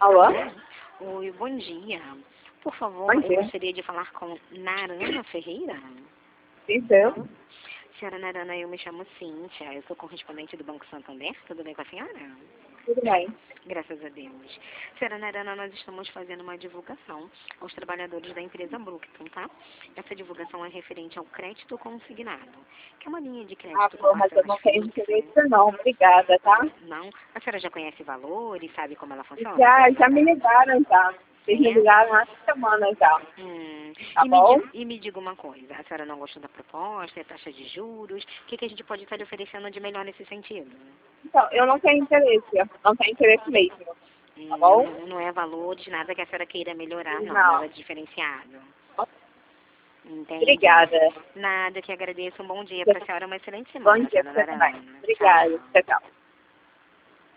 Alô? Oi, bom dia. Por favor, Bom dia. eu gostaria de falar com Narana Ferreira. Sim, eu. Senhora Narana, eu me chamo Cíntia, eu sou correspondente do Banco Santander, tudo bem com a senhora? Tudo bem. Graças a Deus. Senhora Narana, nós estamos fazendo uma divulgação aos trabalhadores da empresa Brookton, tá? Essa divulgação é referente ao crédito consignado, que é uma linha de crédito com Mas eu parcelas não tenho fixas. interesse não. Obrigada, tá? Não? A senhora já conhece valores, sabe como ela funciona? Já me ligaram já. Vocês me É? ligaram há semana já. Tá E, bom? me diga uma coisa, a senhora não gostou da proposta, é taxa de juros, o que a gente pode estar lhe oferecendo de melhor nesse sentido? Então, eu não tenho interesse. Não tenho interesse mesmo. Tá bom? Não é valores, nada que a senhora queira melhorar, não, Não. nada diferenciado. Entende? Obrigada. Nada, que agradeço. Um bom dia Bom para a senhora, uma excelente semana, dia senhora pra você também. Narana. Obrigada. Tchau. Tchau, tchau.